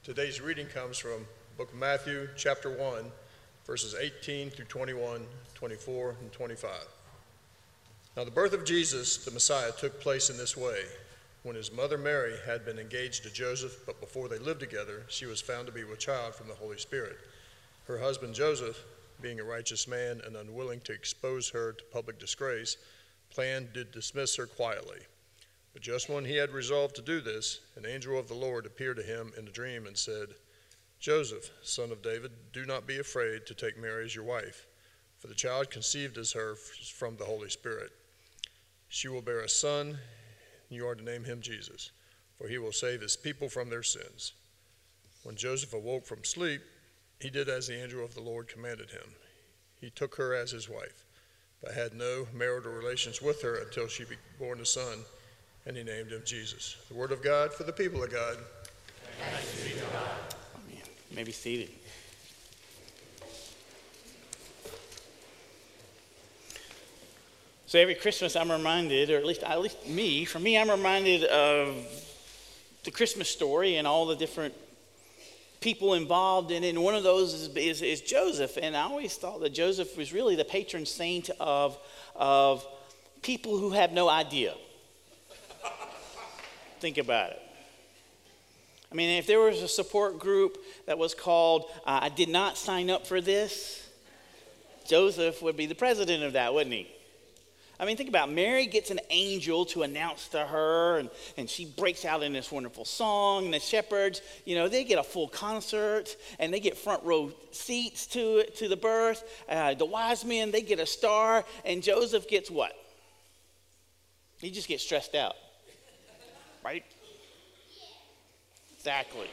Today's reading comes from the book of Matthew, chapter 1, verses 18 through 21, 24, and 25. Now the birth of Jesus, the Messiah, took place in this way. When his mother Mary had been engaged to Joseph, but before they lived together, she was found to be with child from the Holy Spirit. Her husband Joseph, being a righteous man and unwilling to expose her to public disgrace, planned to dismiss her quietly. But just when he had resolved to do this, an angel of the Lord appeared to him in a dream and said, Joseph, son of David, do not be afraid to take Mary as your wife, for the child conceived as her from the Holy Spirit. She will bear a son, and you are to name him Jesus, for he will save his people from their sins. When Joseph awoke from sleep, he did as the angel of the Lord commanded him. He took her as his wife, but had no marital relations with her until she be born a son, and he named him Jesus. The word of God for the people of God. Thanks be to God. Amen. You may be seated. So every Christmas I'm reminded, or at least me, I'm reminded of the Christmas story and all the different people involved in it. And one of those is Joseph. And I always thought that Joseph was really the patron saint of people who have no idea. Think about it. I mean, if there was a support group that was called, I did not sign up for this, Joseph would be the president of that, wouldn't he? I mean, think about it. Mary gets an angel to announce to her, and she breaks out in this wonderful song. And the shepherds, they get a full concert, and they get front row seats to the birth. The wise men, they get a star, and Joseph gets what? He just gets stressed out. Right? Exactly.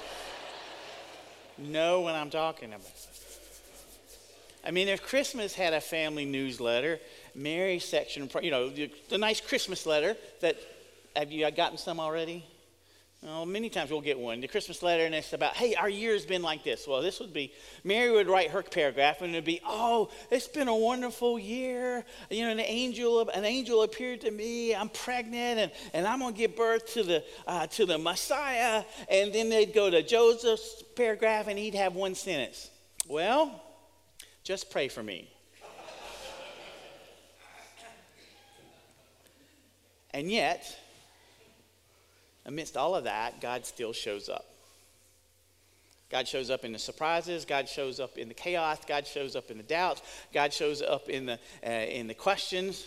Know what I'm talking about. I mean, if Christmas had a family newsletter, Mary's section, the nice Christmas letter that, have you gotten some already? Well, many times we'll get one. The Christmas letter, and it's about, hey, our year's been like this. Well, this would be, Mary would write her paragraph, and it would be, oh, it's been a wonderful year. An angel appeared to me. I'm pregnant, and I'm going to give birth to the Messiah. And then they'd go to Joseph's paragraph, and he'd have one sentence. Well, just pray for me. And yet, amidst all of that, God still shows up. God shows up in the surprises. God shows up in the chaos. God shows up in the doubts. God shows up in the questions.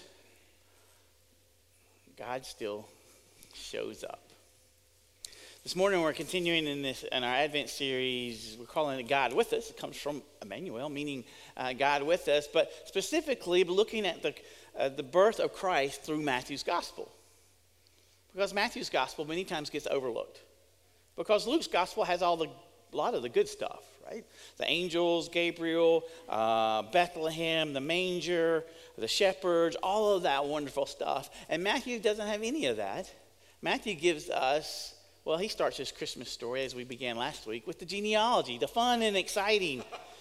God still shows up. This morning we're continuing in our Advent series. We're calling it God with Us. It comes from Emmanuel, meaning God with us, but specifically looking at the birth of Christ through Matthew's gospel. Because Matthew's gospel many times gets overlooked. Because Luke's gospel has a lot of the good stuff, right? The angels, Gabriel, Bethlehem, the manger, the shepherds, all of that wonderful stuff. And Matthew doesn't have any of that. Matthew gives us, he starts his Christmas story as we began last week with the genealogy, the fun and exciting,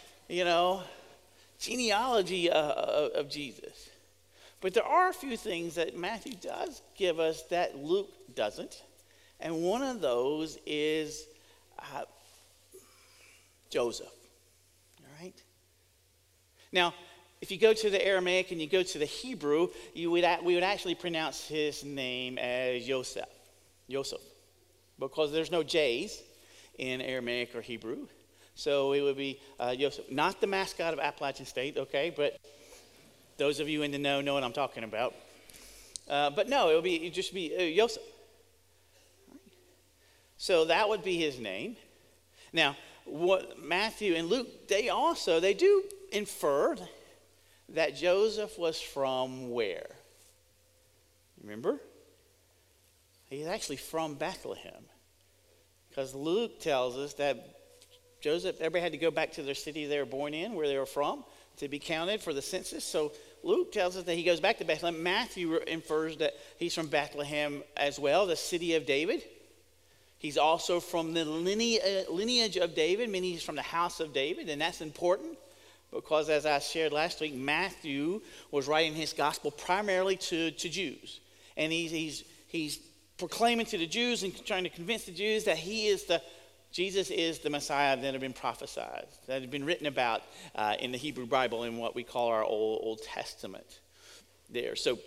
genealogy of Jesus. But there are a few things that Matthew does give us that Luke doesn't. And one of those is Joseph. All right? Now, if you go to the Aramaic and you go to the Hebrew, we would actually pronounce his name as Yosef. Yosef. Because there's no J's in Aramaic or Hebrew. So it would be Yosef. Not the mascot of Appalachian State, okay? But those of you in the know what I'm talking about. But no, it'd just be Yosef. So that would be his name. Now, what Matthew and Luke, they do infer that Joseph was from where? Remember? He's actually from Bethlehem. Because Luke tells us that Joseph, everybody had to go back to their city they were born in, where they were from, to be counted for the census. So Luke tells us that he goes back to Bethlehem. Matthew infers that he's from Bethlehem as well, the city of David. He's also from the lineage of David, meaning he's from the house of David, and that's important because, as I shared last week, Matthew was writing his gospel primarily to Jews. And he's proclaiming to the Jews and trying to convince the Jews that he is the Jesus is the Messiah that had been prophesied, that had been written about in the Hebrew Bible in what we call our Old Testament there. So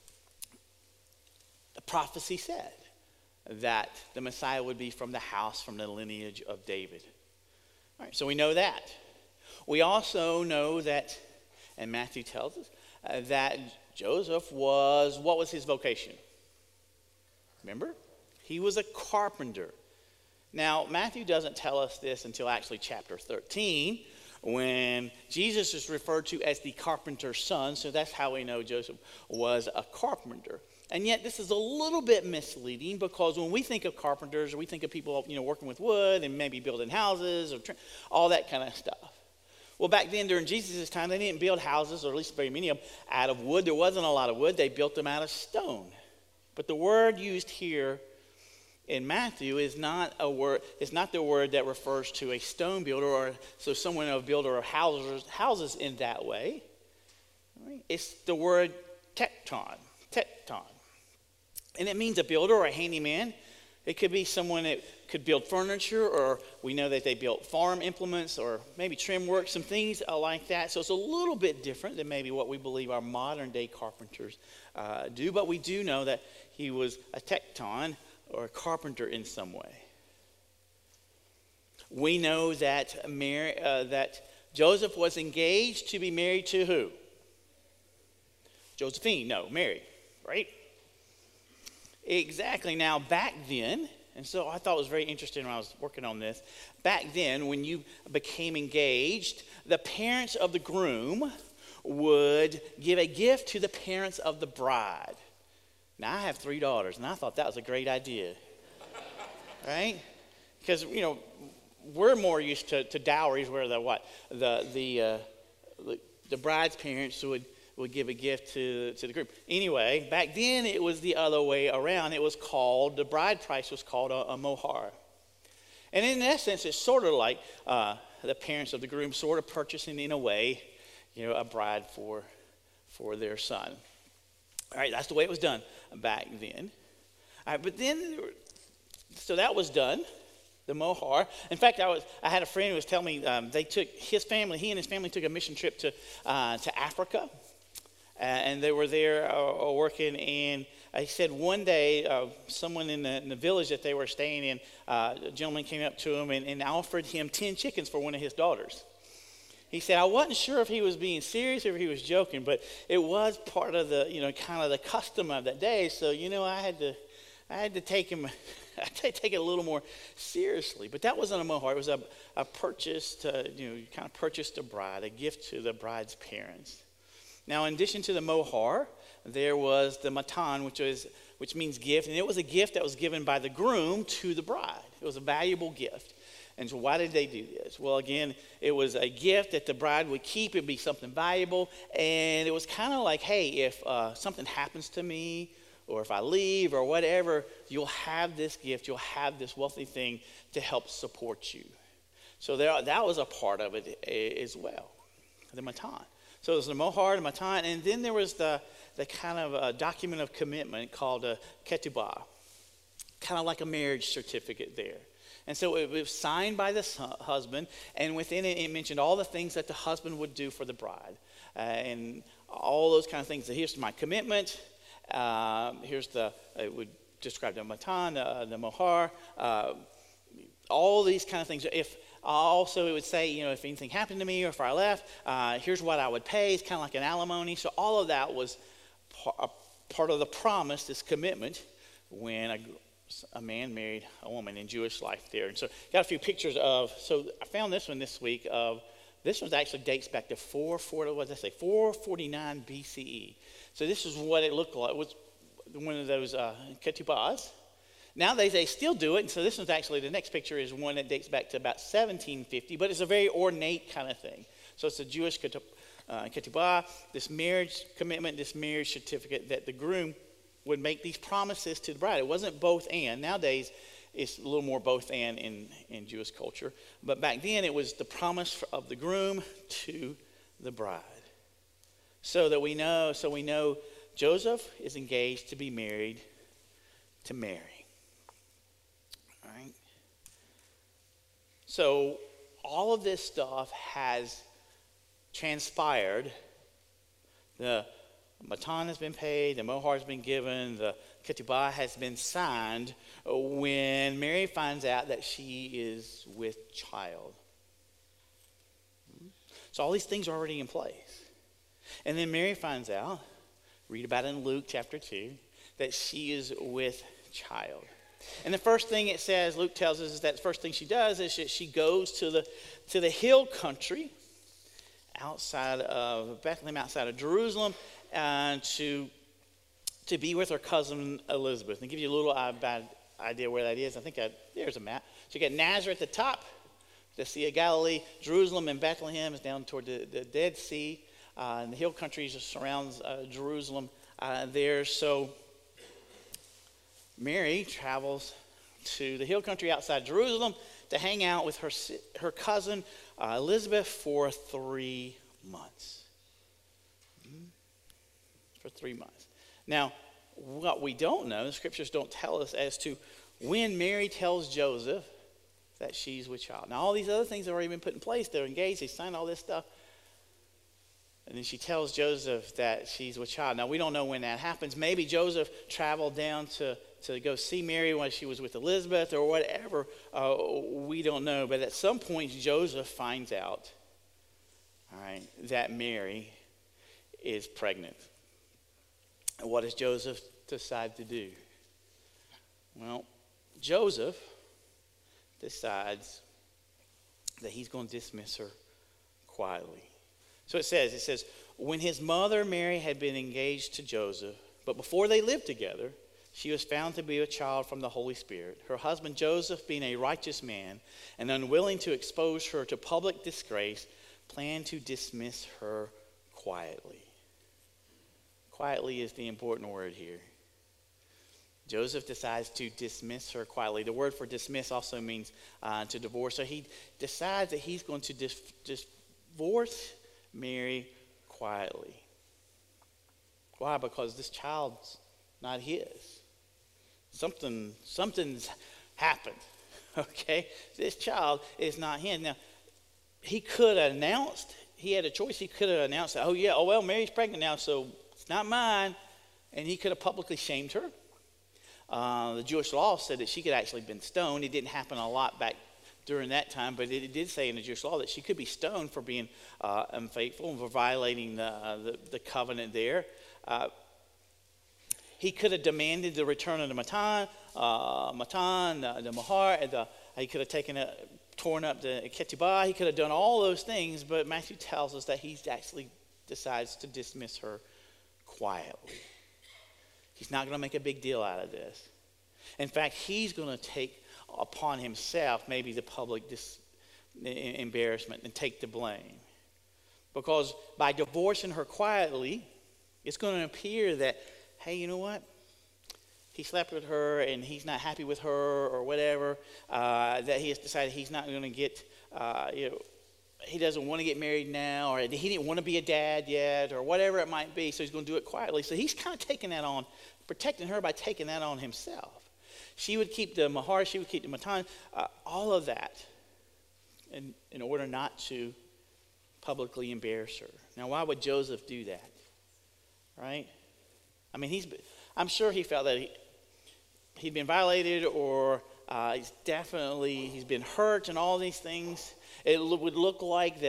the prophecy said that the Messiah would be from the house, from the lineage of David. All right, so we know that. We also know that, and Matthew tells us, that Joseph what was his vocation? Remember? He was a carpenter. Now, Matthew doesn't tell us this until actually chapter 13, when Jesus is referred to as the carpenter's son, so that's how we know Joseph was a carpenter. And yet this is a little bit misleading, because when we think of carpenters, we think of people, working with wood and maybe building houses or all that kind of stuff. Well, back then during Jesus' time, they didn't build houses, or at least very many of them, out of wood. There wasn't a lot of wood. They built them out of stone. But the word used here in Matthew is not a word. It's not the word that refers to a stone builder, or so someone a builder of houses in that way. Right? It's the word tekton, and it means a builder or a handyman. It could be someone that could build furniture, or we know that they built farm implements, or maybe trim work, some things like that. So it's a little bit different than maybe what we believe our modern day carpenters do. But we do know that he was a tekton, or a carpenter in some way. We know that that Joseph was engaged to be married to who? Josephine, no, Mary, right? Exactly. Now, back then, and so I thought it was very interesting when I was working on this, back then when you became engaged, the parents of the groom would give a gift to the parents of the bride. Now, I have 3 daughters, and I thought that was a great idea, right? Because, we're more used to dowries where the bride's parents would give a gift to the groom. Anyway, back then it was the other way around. It was called, the bride price was called a mohar. And in essence, it's sort of like the parents of the groom sort of purchasing, in a way, a bride for their son. All right, that's the way it was done back then. All right, but then, so that was done, the mohar. In fact, I had a friend who was telling me he and his family took a mission trip to Africa, and they were there working. And he said one day, someone in the village that they were staying in, a gentleman came up to him and offered him 10 chickens for one of his daughters. He said, I wasn't sure if he was being serious or if he was joking, but it was part of the, kind of the custom of that day. So, I had to take him, take it a little more seriously. But that wasn't a mohar. It was a purchase to, you kind of purchased a bride, a gift to the bride's parents. Now, in addition to the mohar, there was the matan, which means gift, and it was a gift that was given by the groom to the bride. It was a valuable gift. And so why did they do this? Well, again, it was a gift that the bride would keep. It would be something valuable. And it was kind of like, hey, if something happens to me, or if I leave or whatever, you'll have this gift. You'll have this wealthy thing to help support you. So that was a part of it as well, the matan. So it was the mohar, the matan, and then there was the kind of document of commitment called a ketubah, kind of like a marriage certificate there. And so it was signed by the husband, and within it, it mentioned all the things that the husband would do for the bride, and all those kind of things. So here's my commitment. It would describe the matan, the mohar, all these kind of things. If also it would say, if anything happened to me or if I left, here's what I would pay. It's kind of like an alimony. So all of that was part of the promise, this commitment, when a man married a woman in Jewish life there. And so got a few pictures so I found this one this week this one actually dates back to 449 BCE. So this is what it looked like. It was one of those ketubahs. Nowadays they still do it, and so this one's actually, the next picture is one that dates back to about 1750, but it's a very ornate kind of thing. So it's a Jewish ketubah, this marriage commitment, this marriage certificate that the groom would make these promises to the bride. It wasn't both and. Nowadays, it's a little more both and in Jewish culture. But back then, it was the promise of the groom to the bride. So we know Joseph is engaged to be married to Mary. All right? So all of this stuff has transpired. The matan has been paid, the mohar has been given, the ketubah has been signed when Mary finds out that she is with child. So all these things are already in place. And then Mary finds out, read about it in Luke chapter 2, that she is with child. And the first thing it says, Luke tells us, is that the first thing she does is that she goes to the hill country outside of Bethlehem, outside of Jerusalem, to be with her cousin Elizabeth. And to give you a little idea where that is, I think there's a map. So you got Nazareth at the top, the Sea of Galilee. Jerusalem and Bethlehem is down toward the Dead Sea. And the hill country just surrounds Jerusalem there. So Mary travels to the hill country outside Jerusalem to hang out with her cousin Elizabeth for 3 months. For 3 months. Now, what we don't know, the scriptures don't tell us as to when Mary tells Joseph that she's with child. Now, all these other things have already been put in place. They're engaged. They signed all this stuff. And then she tells Joseph that she's with child. Now, we don't know when that happens. Maybe Joseph traveled down to go see Mary when she was with Elizabeth or whatever. We don't know. But at some point, Joseph finds out, all right, that Mary is pregnant. And what does Joseph decide to do? Well, Joseph decides that he's going to dismiss her quietly. So it says, when his mother Mary had been engaged to Joseph, but before they lived together, she was found to be a child from the Holy Spirit. Her husband Joseph, being a righteous man and unwilling to expose her to public disgrace, planned to dismiss her quietly. Quietly is the important word here. Joseph decides to dismiss her quietly. The word for dismiss also means to divorce. So he decides that he's going to divorce Mary quietly. Why? Because this child's not his. Something's happened. Okay? This child is not his. Now, he could have announced, he had a choice. He could have announced that, well, Mary's pregnant now, so it's not mine. And he could have publicly shamed her. The Jewish law said that she could actually have been stoned. It didn't happen a lot back during that time, but it did say in the Jewish law that she could be stoned for being unfaithful and for violating the covenant there. He could have demanded the return of the matan, the mohar, he could have torn up the ketubah. He could have done all those things, but Matthew tells us that he actually decides to dismiss her quietly. He's not going to make a big deal out of this. In fact, he's going to take upon himself maybe the public embarrassment and take the blame. Because by divorcing her quietly, it's going to appear that, hey, you know what? He slept with her and he's not happy with her or whatever, that he has decided he's not going to get, he doesn't want to get married now, or he didn't want to be a dad yet, or whatever it might be, so he's going to do it quietly. So he's kind of taking that on, protecting her by taking that on himself. She would keep the mahar, she would keep the matan, all of that in order not to publicly embarrass her. Now, why would Joseph do that? Right? I mean, I'm sure he felt that he'd been violated, or he's been hurt and all these things. It would look like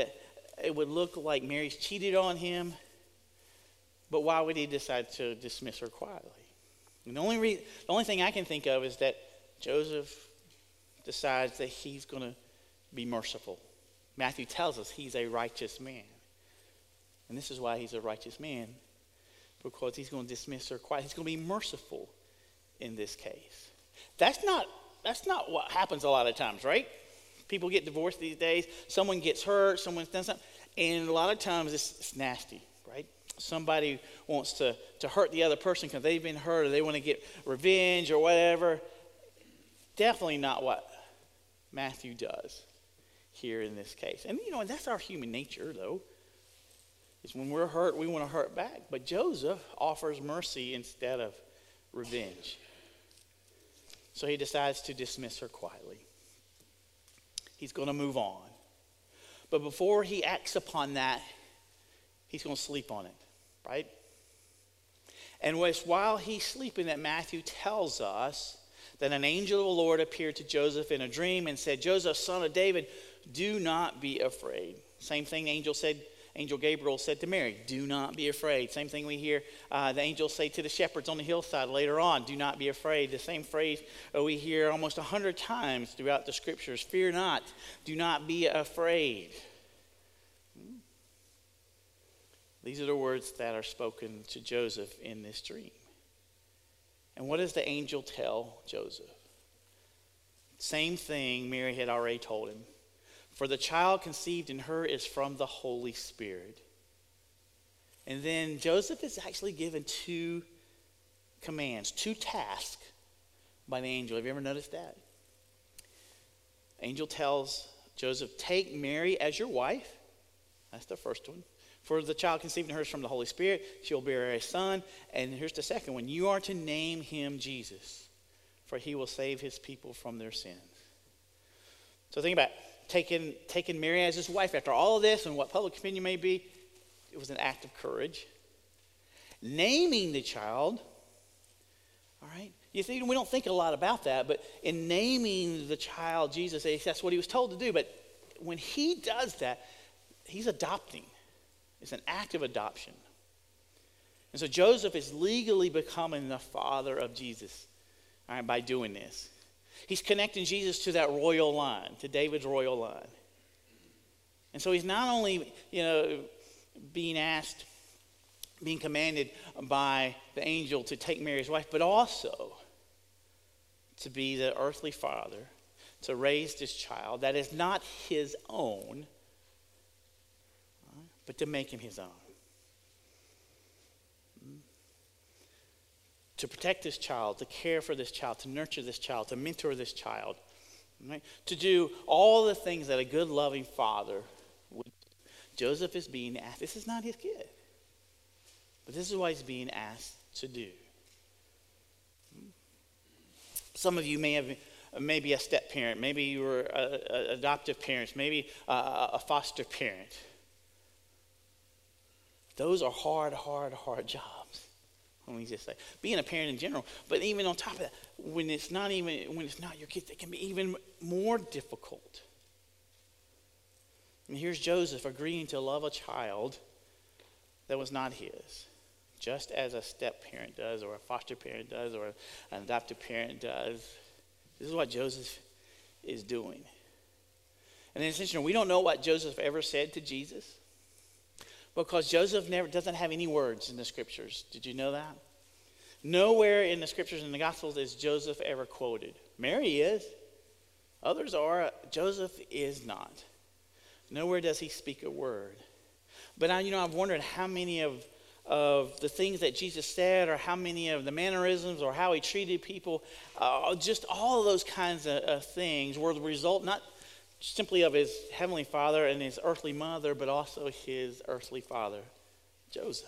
Mary's cheated on him. But why would he decide to dismiss her quietly? And the only thing I can think of is that Joseph decides that he's going to be merciful. Matthew tells us he's a righteous man. And this is why he's a righteous man, because he's going to dismiss her quietly. He's going to be merciful in this case. That's not what happens a lot of times, right? People get divorced these days. Someone gets hurt. Someone's done something. And a lot of times it's nasty, right? Somebody wants to hurt the other person because they've been hurt, or they want to get revenge or whatever. Definitely not what Matthew does here in this case. And, that's our human nature, though. Is when we're hurt, we want to hurt back. But Joseph offers mercy instead of revenge. So he decides to dismiss her quietly. He's going to move on. But before he acts upon that, he's going to sleep on it, right? And it's while he's sleeping that Matthew tells us that an angel of the Lord appeared to Joseph in a dream and said, Joseph, son of David, do not be afraid. Same thing Angel Gabriel said to Mary, do not be afraid. Same thing we hear the angels say to the shepherds on the hillside later on, do not be afraid. The same phrase we hear almost 100 times throughout the scriptures, fear not, do not be afraid. These are the words that are spoken to Joseph in this dream. And what does the angel tell Joseph? Same thing Mary had already told him. For the child conceived in her is from the Holy Spirit. And then Joseph is actually given 2 commands, 2 tasks by the angel. Have you ever noticed that? Angel tells Joseph, take Mary as your wife. That's the first one. For the child conceived in her is from the Holy Spirit. She will bear a son. And here's the second one. You are to name him Jesus, for he will save his people from their sins. So think about taking Mary as his wife after all of this and what public opinion may be. It was an act of courage. Naming the child, all right? You see, we don't think a lot about that, but in naming the child Jesus, that's what he was told to do. But when he does that, he's adopting. It's an act of adoption. And so Joseph is legally becoming the father of Jesus, all right, by doing this. He's connecting Jesus to that royal line, to David's royal line. And so he's not only, being commanded by the angel to take Mary as wife, but also to be the earthly father, to raise this child that is not his own, but to make him his own. To protect this child, to care for this child, to nurture this child, to mentor this child. Right? To do all the things that a good, loving father would do. Joseph is being asked, this is not his kid, but this is what he's being asked to do. Some of you may have maybe a step parent, maybe you were adoptive parents, maybe a foster parent. Those are hard jobs. Let me just say, being a parent in general, but even on top of that, when it's not your kids, it can be even more difficult. And here's Joseph agreeing to love a child that was not his, just as a step parent does, or a foster parent does, or an adoptive parent does. This is what Joseph is doing. And then it's interesting, we don't know what Joseph ever said to Jesus, because Joseph doesn't have any words in the scriptures. Did you know that? Nowhere in the scriptures in the Gospels is Joseph ever quoted. Mary is. Others are. Joseph is not. Nowhere does he speak a word. But I've wondered how many of the things that Jesus said, or how many of the mannerisms, or how he treated people, just all of those kinds of things were the result not simply of his heavenly father and his earthly mother, but also his earthly father, Joseph.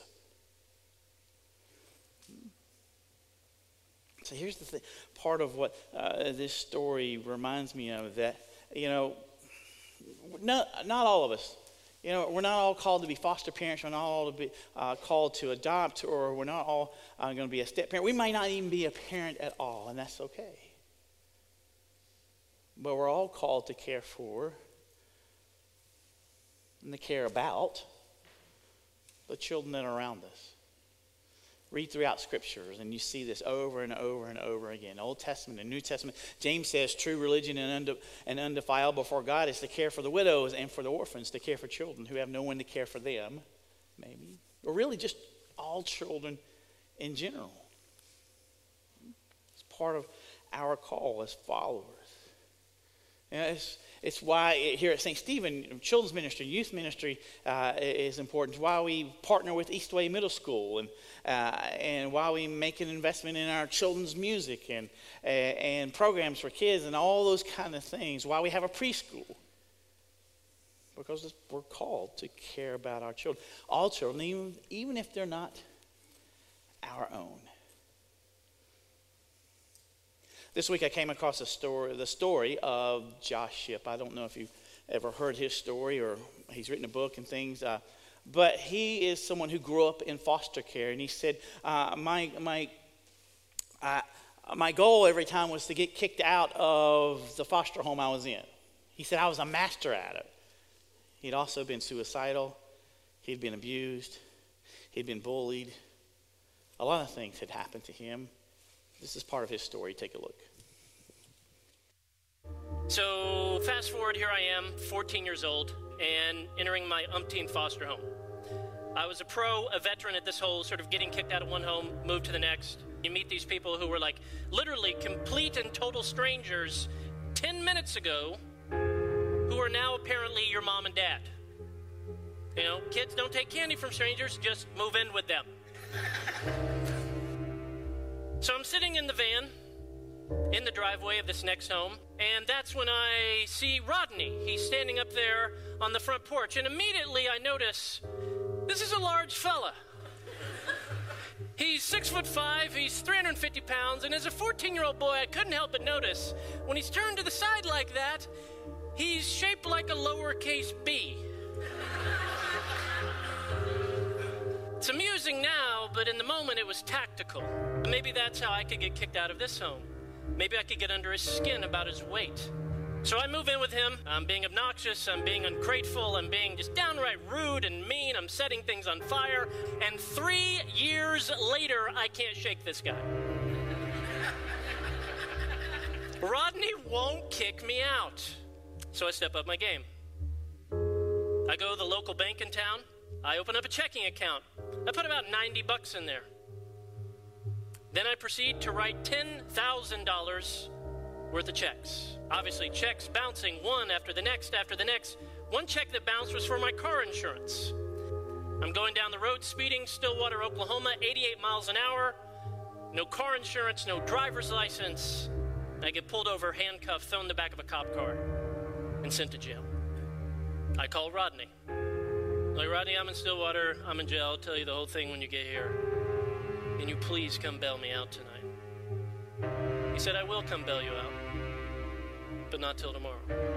So here's the thing, part of what this story reminds me of, that, not all of us, we're not all called to be foster parents, we're not all to be called to adopt, or we're not all going to be a step parent. We might not even be a parent at all, and that's okay. But we're all called to care for and to care about the children that are around us. Read throughout scriptures and you see this over and over and over again. Old Testament and New Testament. James says true religion and undefiled before God is to care for the widows and for the orphans, to care for children who have no one to care for them, maybe. Or really just all children in general. It's part of our call as followers. It's why here at St. Stephen, children's ministry, youth ministry is important. It's why we partner with Eastway Middle School, and why we make an investment in our children's music and programs for kids and all those kind of things. Why we have a preschool. Because we're called to care about our children. All children, even if they're not our own. This week I came across the story of Josh Shipp. I don't know if you've ever heard his story or he's written a book and things, but he is someone who grew up in foster care, and he said, my goal every time was to get kicked out of the foster home I was in. He said I was a master at it. He'd also been suicidal. He'd been abused. He'd been bullied. A lot of things had happened to him. This is part of his story. Take a look. So fast forward, here I am, 14 years old, and entering my umpteenth foster home. I was a veteran at this whole sort of getting kicked out of one home, moved to the next. You meet these people who were like literally complete and total strangers 10 minutes ago who are now apparently your mom and dad. You know, kids don't take candy from strangers, just move in with them. So I'm sitting in the van in the driveway of this next home, and that's when I see Rodney. He's standing up there on the front porch, and immediately I notice this is a large fella. He's 6'5", he's 350 pounds, and as a 14-year-old boy, I couldn't help but notice when he's turned to the side like that, he's shaped like a lowercase b. It's amusing now, but in the moment it was tactical. Maybe that's how I could get kicked out of this home. Maybe I could get under his skin about his weight. So I move in with him. I'm being obnoxious, I'm being ungrateful, I'm being just downright rude and mean, I'm setting things on fire, and 3 years later, I can't shake this guy. Rodney won't kick me out. So I step up my game. I go to the local bank in town. I open up a checking account. I put about $90 in there. Then I proceed to write $10,000 worth of checks. Obviously, checks bouncing one after the next after the next. One check that bounced was for my car insurance. I'm going down the road speeding, Stillwater, Oklahoma, 88 miles an hour. No car insurance, no driver's license. I get pulled over, handcuffed, thrown in the back of a cop car, and sent to jail. I call Rodney. Like, Rodney, I'm in Stillwater, I'm in jail, I'll tell you the whole thing when you get here. Can you please come bail me out tonight? He said, I will come bail you out, but not till tomorrow.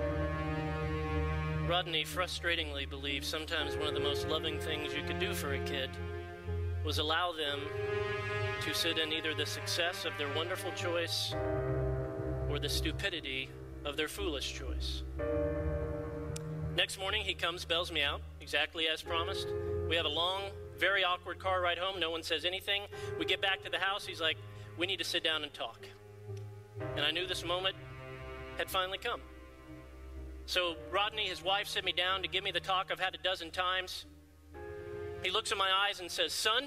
Rodney frustratingly believed sometimes one of the most loving things you could do for a kid was allow them to sit in either the success of their wonderful choice or the stupidity of their foolish choice. Next morning, he comes, bails me out, exactly as promised. We have a long, very awkward car ride home. No one says anything. We get back to the house. He's like, we need to sit down and talk. And I knew this moment had finally come. So Rodney, his wife, sit me down to give me the talk I've had a dozen times. He looks in my eyes and says, son,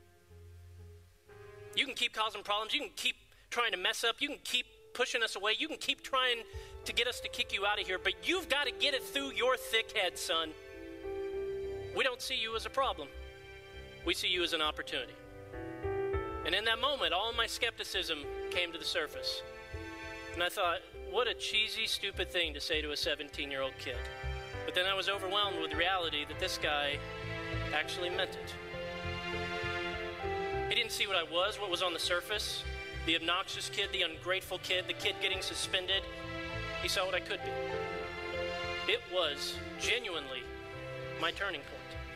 you can keep causing problems. You can keep trying to mess up. You can keep pushing us away. You can keep trying to get us to kick you out of here, but you've got to get it through your thick head, son. We don't see you as a problem. We see you as an opportunity. And in that moment, all my skepticism came to the surface. And I thought, what a cheesy, stupid thing to say to a 17-year-old kid. But then I was overwhelmed with the reality that this guy actually meant it. He didn't see what I was, what was on the surface. The obnoxious kid, the ungrateful kid, the kid getting suspended. He saw what I could be. It was genuinely my turning point.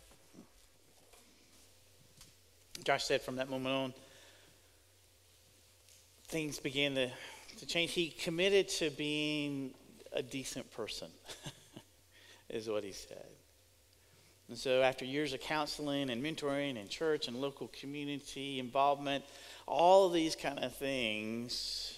Josh said from that moment on, things began to change. He committed to being a decent person, is what he said. And so after years of counseling and mentoring and church and local community involvement, all of these kind of things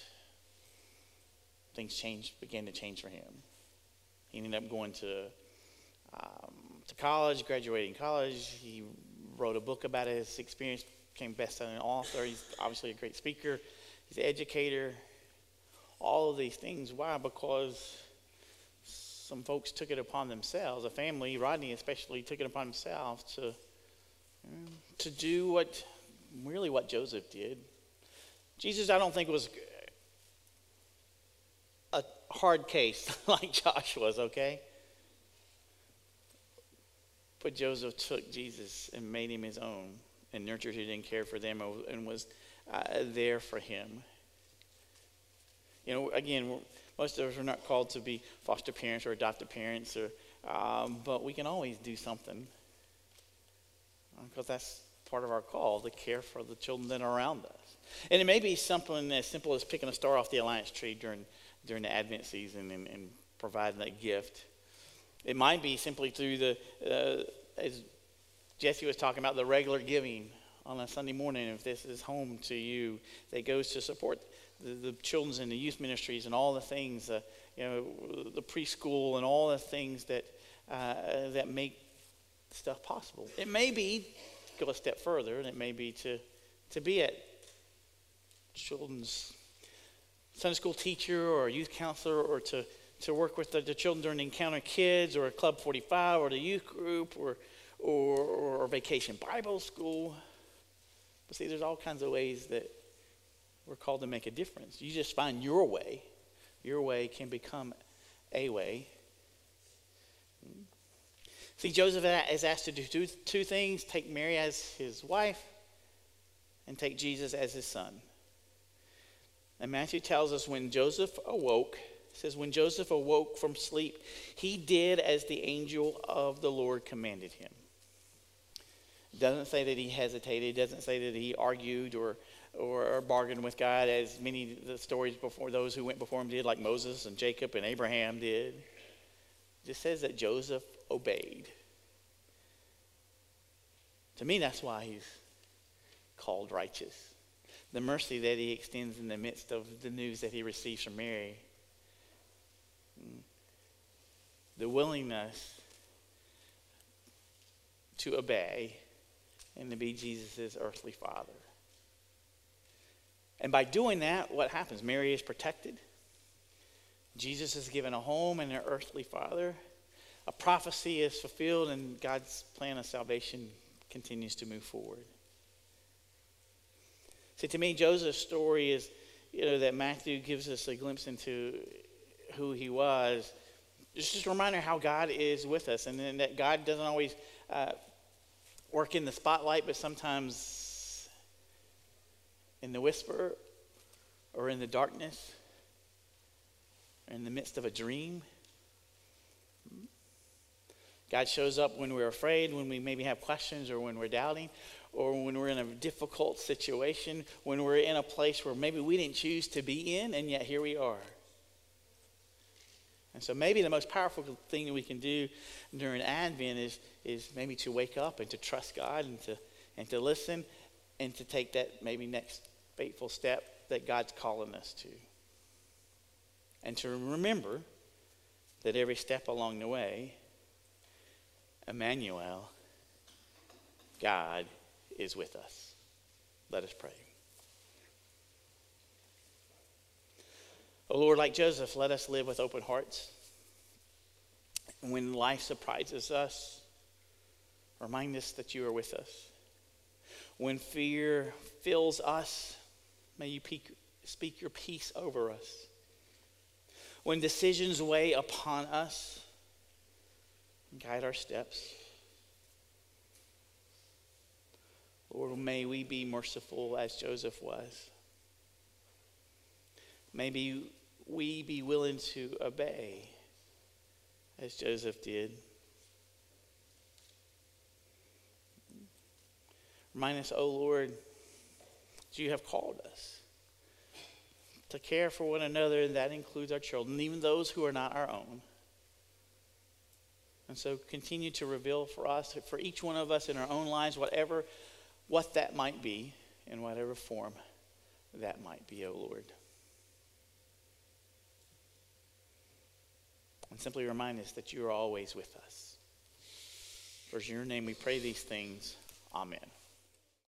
began to change for him. He ended up going to college, graduating college. He wrote a book about his experience, became best-selling author. He's obviously a great speaker. He's an educator. All of these things. Why? Because some folks took it upon themselves, a family, Rodney especially, took it upon himself to do what Joseph did. Jesus, I don't think, was a hard case like Josh was, okay? But Joseph took Jesus and made him his own and nurtured him and cared for them and was there for him. Again, most of us are not called to be foster parents or adoptive parents, but we can always do something because that's part of our call, to care for the children that are around us. And it may be something as simple as picking a star off the Alliance tree during the Advent season and providing that gift. It might be simply through as Jesse was talking about, the regular giving on a Sunday morning, if this is home to you, that goes to support the children's and the youth ministries and all the things, the preschool and all the things that make stuff possible. It may be, go a step further, and it may be to be at children's Sunday school teacher or a youth counselor, or to work with the children during Encounter Kids or Club 45 or the youth group or Vacation Bible School. But see, there's all kinds of ways that we're called to make a difference. You just find your way. Your way can become a way. See, Joseph is asked to do two things: take Mary as his wife and take Jesus as his son. And Matthew tells us when Joseph awoke, it says, when Joseph awoke from sleep, he did as the angel of the Lord commanded him. It doesn't say that he hesitated. It doesn't say that he argued or bargained with God, as many of the stories before those who went before him did, like Moses and Jacob and Abraham did. It just says that Joseph obeyed. To me, that's why he's called righteous. The mercy that he extends in the midst of the news that he receives from Mary. The willingness to obey and to be Jesus' earthly father. And by doing that, what happens? Mary is protected. Jesus is given a home and an earthly father. A prophecy is fulfilled, and God's plan of salvation continues to move forward. See, to me, Joseph's story is, that Matthew gives us a glimpse into who he was. It's just a reminder how God is with us, and then that God doesn't always work in the spotlight, but sometimes in the whisper or in the darkness or in the midst of a dream. God shows up when we're afraid, when we maybe have questions, or when we're doubting, or when we're in a difficult situation, when we're in a place where maybe we didn't choose to be in, and yet here we are. And so maybe the most powerful thing that we can do during Advent is maybe to wake up and to trust God and to listen and to take that maybe next faithful step that God's calling us to. And to remember that every step along the way, Emmanuel, God is with us. Let us pray. Oh Lord, like Joseph, let us live with open hearts. And when life surprises us, remind us that you are with us. When fear fills us, may you speak your peace over us. When decisions weigh upon us, guide our steps. Lord, may we be merciful as Joseph was. Maybe we be willing to obey as Joseph did. Remind us, oh Lord, that you have called us to care for one another, and that includes our children, even those who are not our own. And so continue to reveal for us, for each one of us in our own lives, what that might be, in whatever form that might be, oh Lord. And simply remind us that you are always with us. For in your name we pray these things. Amen.